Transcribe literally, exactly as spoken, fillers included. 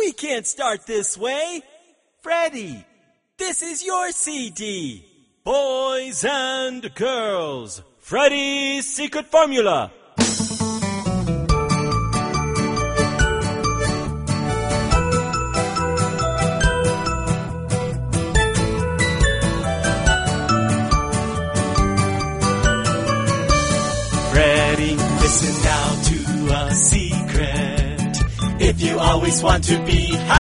We can't start this way. Freddie, this is your C D. Boys and girls, Freddie's Secret Formula. Freddie, listen now to a secret. If you always want to be happy,